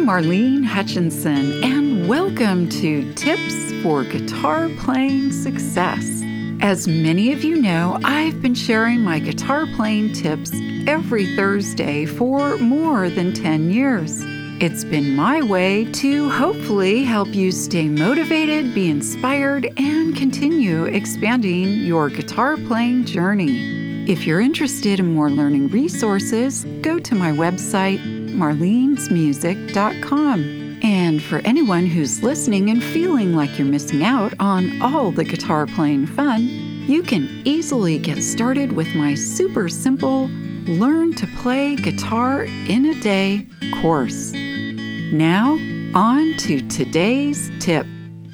Marlene Hutchinson, and welcome to Tips for Guitar Playing Success. As many of you know, I've been sharing my guitar playing tips every Thursday for more than 10 years. It's been my way to hopefully help you stay motivated, be inspired, and continue expanding your guitar playing journey. If you're interested in more learning resources, go to my website, marlenesmusic.com. And for anyone who's listening and feeling like you're missing out on all the guitar playing fun, you can easily get started with my super simple Learn to Play Guitar in a Day course. Now, on to today's tip.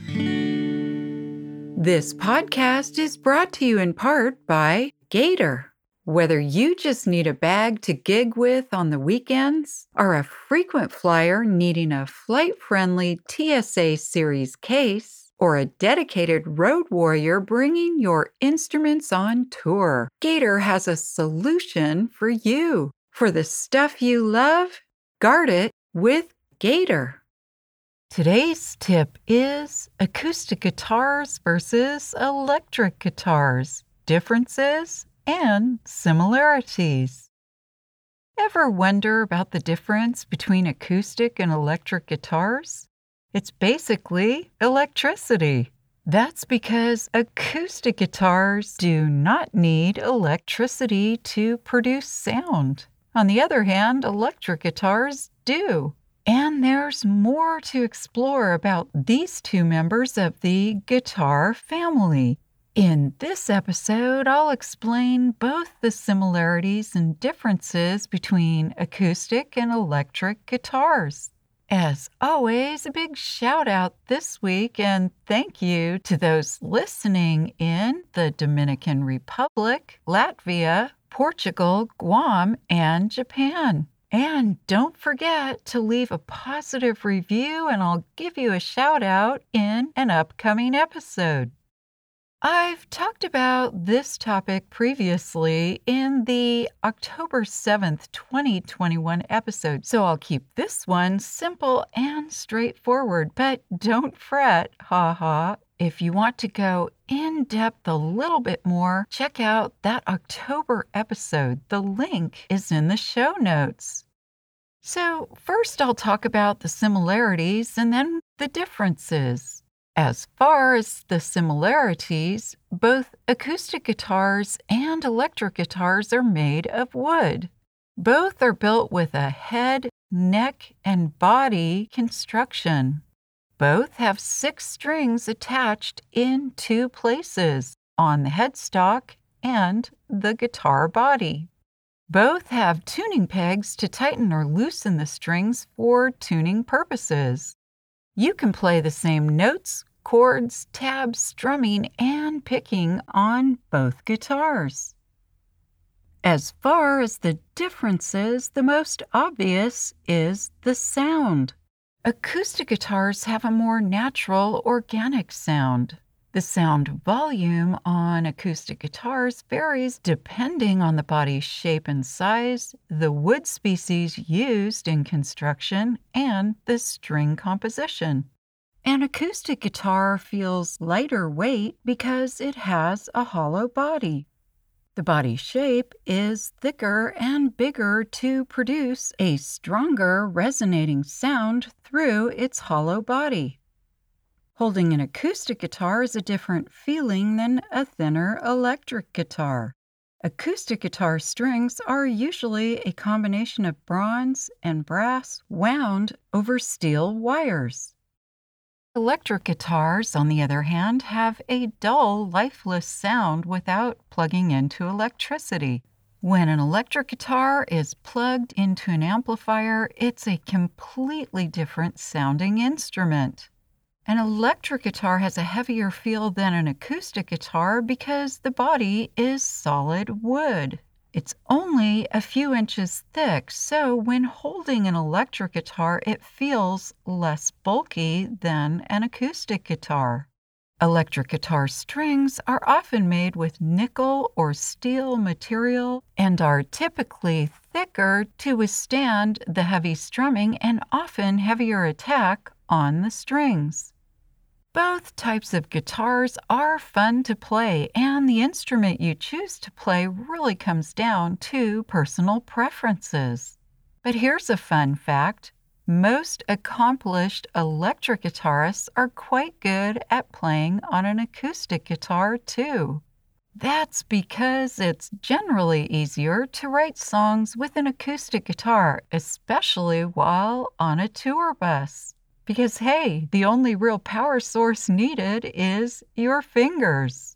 This podcast is brought to you in part by Gator. Whether you just need a bag to gig with on the weekends, or a frequent flyer needing a flight-friendly TSA Series case, or a dedicated road warrior bringing your instruments on tour, Gator has a solution for you. For the stuff you love, guard it with Gator. Today's tip is acoustic guitars versus electric guitars, differences and similarities. Ever wonder about the difference between acoustic and electric guitars? It's basically electricity. That's because acoustic guitars do not need electricity to produce sound. On the other hand, electric guitars do. And there's more to explore about these two members of the guitar family. In this episode, I'll explain both the similarities and differences between acoustic and electric guitars. As always, a big shout out this week and thank you to those listening in the Dominican Republic, Latvia, Portugal, Guam, and Japan. And don't forget to leave a positive review and I'll give you a shout out in an upcoming episode. I've talked about this topic previously in the October 7th, 2021 episode, so I'll keep this one simple and straightforward, but don't fret, haha. If you want to go in depth a little bit more, check out that October episode. The link is in the show notes. So first I'll talk about the similarities and then the differences. As far as the similarities, both acoustic guitars and electric guitars are made of wood. Both are built with a head, neck, and body construction. Both have 6 strings attached in 2 places, on the headstock and the guitar body. Both have tuning pegs to tighten or loosen the strings for tuning purposes. You can play the same notes, chords, tabs, strumming, and picking on both guitars. As far as the differences, the most obvious is the sound. Acoustic guitars have a more natural, organic sound. The sound volume on acoustic guitars varies depending on the body's shape and size, the wood species used in construction, and the string composition. An acoustic guitar feels lighter weight because it has a hollow body. The body shape is thicker and bigger to produce a stronger resonating sound through its hollow body. Holding an acoustic guitar is a different feeling than a thinner electric guitar. Acoustic guitar strings are usually a combination of bronze and brass wound over steel wires. Electric guitars, on the other hand, have a dull, lifeless sound without plugging into electricity. When an electric guitar is plugged into an amplifier, it's a completely different sounding instrument. An electric guitar has a heavier feel than an acoustic guitar because the body is solid wood. It's only a few inches thick, so when holding an electric guitar, it feels less bulky than an acoustic guitar. Electric guitar strings are often made with nickel or steel material and are typically thicker to withstand the heavy strumming and often heavier attack on the strings. Both types of guitars are fun to play, and the instrument you choose to play really comes down to personal preferences. But here's a fun fact. Most accomplished electric guitarists are quite good at playing on an acoustic guitar, too. That's because it's generally easier to write songs with an acoustic guitar, especially while on a tour bus. Because, hey, the only real power source needed is your fingers.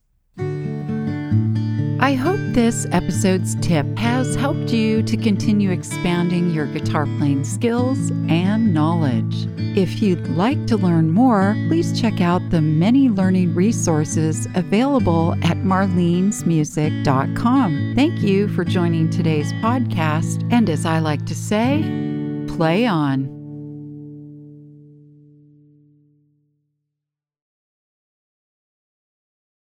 I hope this episode's tip has helped you to continue expanding your guitar playing skills and knowledge. If you'd like to learn more, please check out the many learning resources available at marlenesmusic.com. Thank you for joining today's podcast, and as I like to say, play on.